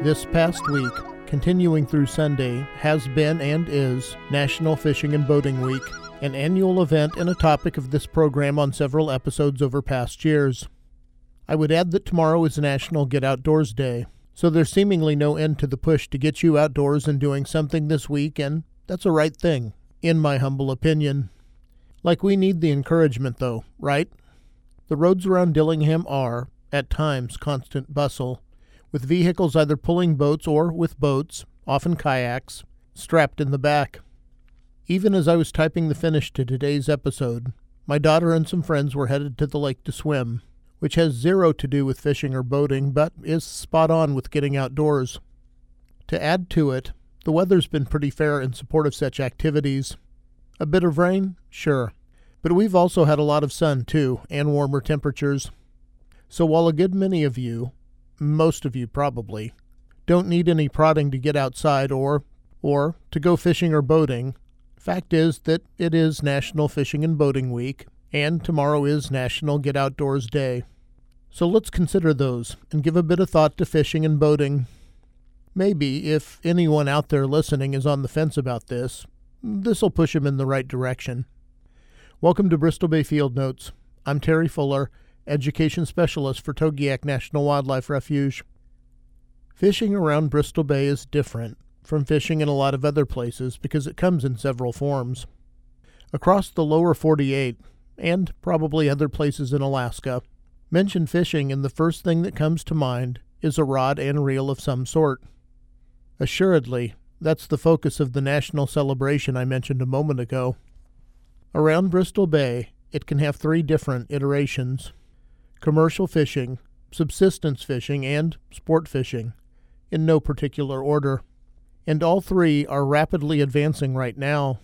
This past week, continuing through Sunday, has been and is National Fishing and Boating Week, an annual event and a topic of this program on several episodes over past years. I would add that tomorrow is National Get Outdoors Day, so there's seemingly no end to the push to get you outdoors and doing something this week, and that's a right thing, in my humble opinion. Like, we need the encouragement though, right? The roads around Dillingham are, at times, constant bustle, with vehicles either pulling boats or, with boats, often kayaks, strapped in the back. Even as I was typing the finish to today's episode, my daughter and some friends were headed to the lake to swim, which has zero to do with fishing or boating, but is spot on with getting outdoors. To add to it, the weather's been pretty fair in support of such activities. A bit of rain? Sure. But we've also had a lot of sun, too, and warmer temperatures. So while a good many of you, most of you probably, don't need any prodding to get outside or to go fishing or boating, fact is that it is National Fishing and Boating Week, and tomorrow is National Get Outdoors Day. So let's consider those and give a bit of thought to fishing and boating. Maybe, if anyone out there listening is on the fence about this'll push him in the right direction. Welcome to Bristol Bay Field Notes. I'm Terry Fuller, Education Specialist for Togiak National Wildlife Refuge. Fishing around Bristol Bay is different from fishing in a lot of other places because it comes in several forms. Across the lower 48, and probably other places in Alaska, mention fishing and the first thing that comes to mind is a rod and reel of some sort. Assuredly, that's the focus of the national celebration I mentioned a moment ago. Around Bristol Bay, it can have three different iterations: commercial fishing, subsistence fishing, and sport fishing, in no particular order. And all three are rapidly advancing right now.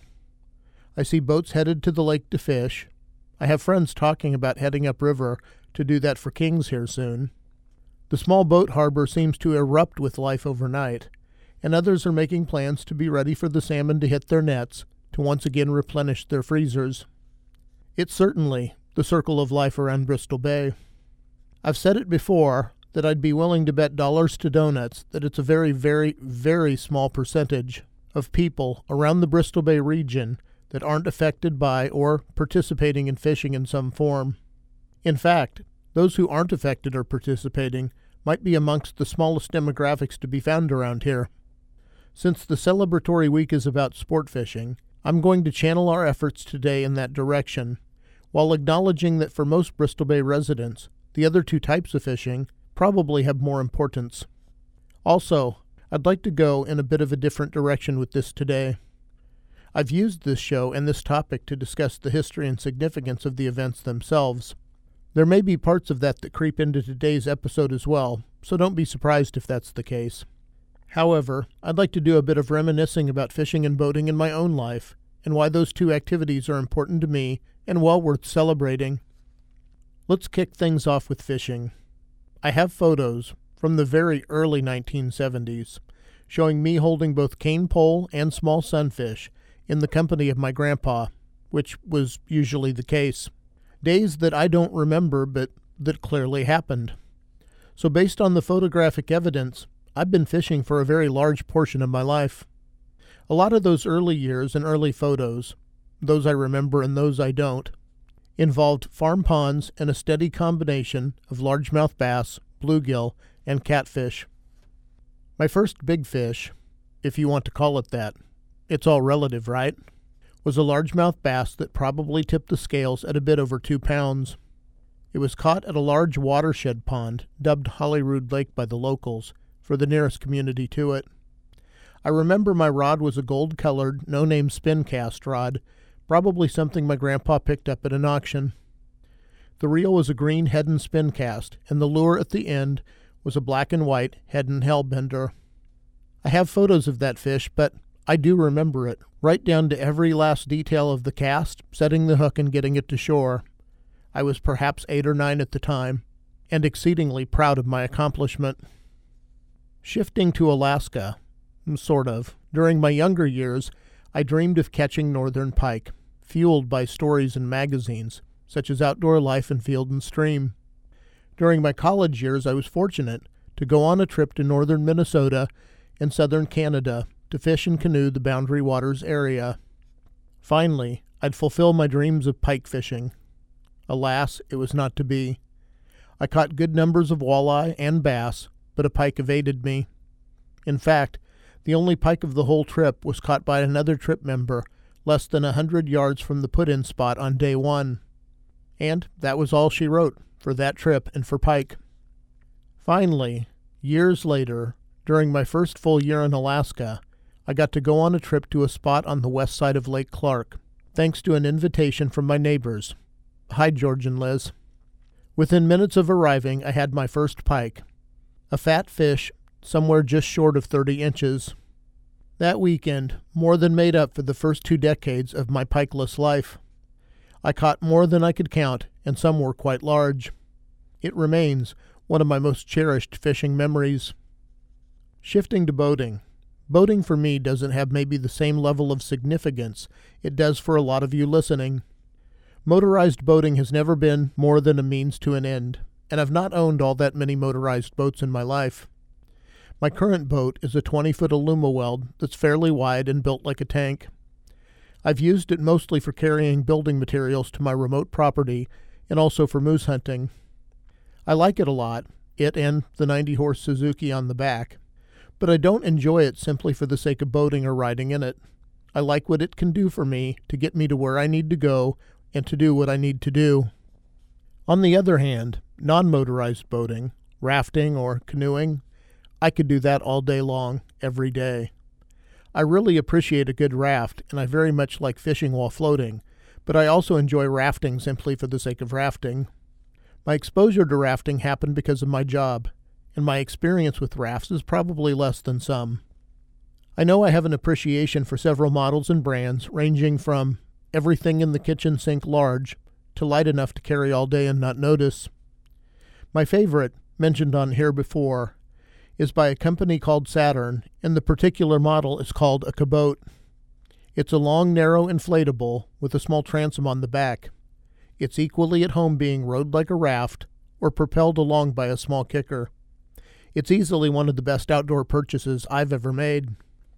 I see boats headed to the lake to fish. I have friends talking about heading upriver to do that for Kings here soon. The small boat harbor seems to erupt with life overnight, and others are making plans to be ready for the salmon to hit their nets to once again replenish their freezers. It's certainly the circle of life around Bristol Bay. I've said it before that I'd be willing to bet dollars to donuts that it's a very, very, very small percentage of people around the Bristol Bay region that aren't affected by or participating in fishing in some form. In fact, those who aren't affected or participating might be amongst the smallest demographics to be found around here. Since the celebratory week is about sport fishing, I'm going to channel our efforts today in that direction, while acknowledging that for most Bristol Bay residents, the other two types of fishing probably have more importance. Also, I'd like to go in a bit of a different direction with this today. I've used this show and this topic to discuss the history and significance of the events themselves. There may be parts of that creep into today's episode as well, so don't be surprised if that's the case. However, I'd like to do a bit of reminiscing about fishing and boating in my own life, and why those two activities are important to me and well worth celebrating. Let's kick things off with fishing. I have photos from the very early 1970s showing me holding both cane pole and small sunfish in the company of my grandpa, which was usually the case. Days that I don't remember but that clearly happened. So based on the photographic evidence, I've been fishing for a very large portion of my life. A lot of those early years and early photos, those I remember and those I don't, involved farm ponds and a steady combination of largemouth bass, bluegill, and catfish. My first big fish, if you want to call it that, it's all relative, right, was a largemouth bass that probably tipped the scales at a bit over 2 pounds. It was caught at a large watershed pond dubbed Holyrood Lake by the locals for the nearest community to it. I remember my rod was a gold-colored, no-name spin cast rod, probably something my grandpa picked up at an auction. The reel was a green head and spin cast, and the lure at the end was a black and white head and hellbender. I have photos of that fish, but I do remember it, right down to every last detail of the cast, setting the hook and getting it to shore. I was perhaps 8 or 9 at the time, and exceedingly proud of my accomplishment. Shifting to Alaska, sort of, during my younger years, I dreamed of catching northern pike, fueled by stories in magazines, such as Outdoor Life and Field and Stream. During my college years, I was fortunate to go on a trip to northern Minnesota and southern Canada to fish and canoe the Boundary Waters area. Finally, I'd fulfill my dreams of pike fishing. Alas, it was not to be. I caught good numbers of walleye and bass, but a pike evaded me. In fact, the only pike of the whole trip was caught by another trip member, less than 100 yards from the put-in spot on day one. And that was all she wrote for that trip and for pike. Finally, years later, during my first full year in Alaska, I got to go on a trip to a spot on the west side of Lake Clark, thanks to an invitation from my neighbors. Hi, George and Liz. Within minutes of arriving, I had my first pike, a fat fish somewhere just short of 30 inches. That weekend more than made up for the first 2 decades of my pikeless life. I caught more than I could count, and some were quite large. It remains one of my most cherished fishing memories. Shifting to boating. Boating for me doesn't have maybe the same level of significance it does for a lot of you listening. Motorized boating has never been more than a means to an end, and I've not owned all that many motorized boats in my life. My current boat is a 20-foot Alumaweld that's fairly wide and built like a tank. I've used it mostly for carrying building materials to my remote property and also for moose hunting. I like it a lot, it and the 90-horse Suzuki on the back, but I don't enjoy it simply for the sake of boating or riding in it. I like what it can do for me to get me to where I need to go and to do what I need to do. On the other hand, non-motorized boating, rafting or canoeing, I could do that all day long, every day. I really appreciate a good raft, and I very much like fishing while floating, but I also enjoy rafting simply for the sake of rafting. My exposure to rafting happened because of my job, and my experience with rafts is probably less than some. I know I have an appreciation for several models and brands, ranging from everything in the kitchen sink large to light enough to carry all day and not notice. My favorite, mentioned on here before, is by a company called Saturn, and the particular model is called a Caboat. It's a long, narrow inflatable with a small transom on the back. It's equally at home being rowed like a raft or propelled along by a small kicker. It's easily one of the best outdoor purchases I've ever made.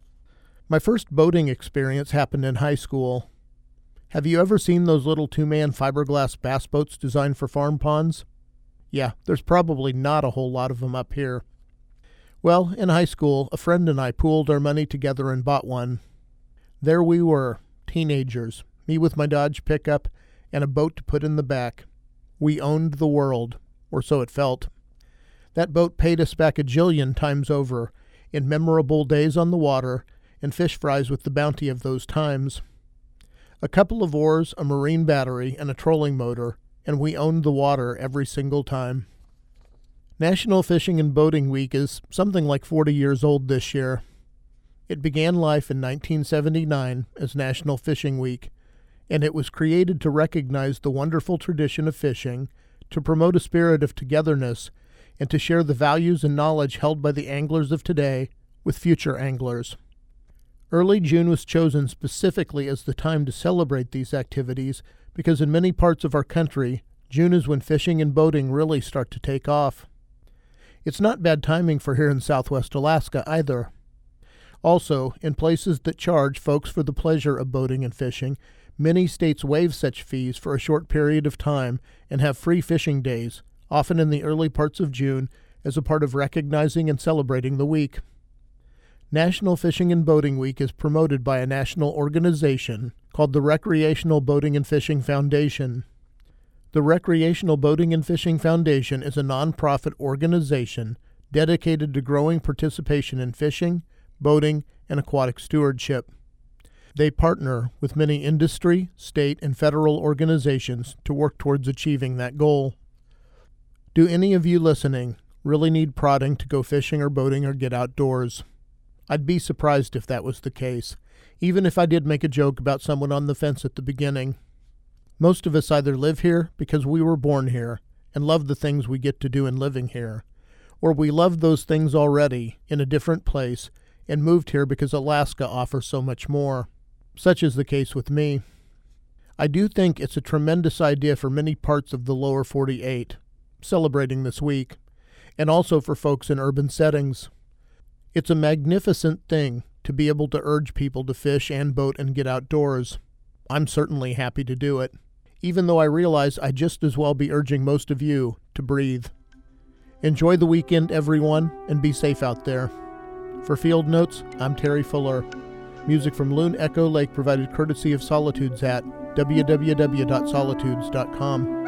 My first boating experience happened in high school. Have you ever seen those little 2-man fiberglass bass boats designed for farm ponds? Yeah, there's probably not a whole lot of them up here. Well, in high school, a friend and I pooled our money together and bought one. There we were, teenagers, me with my Dodge pickup and a boat to put in the back. We owned the world, or so it felt. That boat paid us back a jillion times over, in memorable days on the water and fish fries with the bounty of those times. A couple of oars, a marine battery, and a trolling motor, and we owned the water every single time. National Fishing and Boating Week is something like 40 years old this year. It began life in 1979 as National Fishing Week, and it was created to recognize the wonderful tradition of fishing, to promote a spirit of togetherness, and to share the values and knowledge held by the anglers of today with future anglers. Early June was chosen specifically as the time to celebrate these activities because in many parts of our country, June is when fishing and boating really start to take off. It's not bad timing for here in southwest Alaska either. Also, in places that charge folks for the pleasure of boating and fishing, many states waive such fees for a short period of time and have free fishing days, often in the early parts of June, as a part of recognizing and celebrating the week. National Fishing and Boating Week is promoted by a national organization called the Recreational Boating and Fishing Foundation. The Recreational Boating and Fishing Foundation is a nonprofit organization dedicated to growing participation in fishing, boating, and aquatic stewardship. They partner with many industry, state, and federal organizations to work towards achieving that goal. Do any of you listening really need prodding to go fishing or boating or get outdoors? I'd be surprised if that was the case, even if I did make a joke about someone on the fence at the beginning. Most of us either live here because we were born here and love the things we get to do in living here, or we love those things already in a different place and moved here because Alaska offers so much more. Such is the case with me. I do think it's a tremendous idea for many parts of the lower 48, celebrating this week, and also for folks in urban settings. It's a magnificent thing to be able to urge people to fish and boat and get outdoors. I'm certainly happy to do it, even though I realize I just as well be urging most of you to breathe. Enjoy the weekend, everyone, and be safe out there. For Field Notes, I'm Terry Fuller. Music from Loon Echo Lake provided courtesy of Solitudes at www.solitudes.com.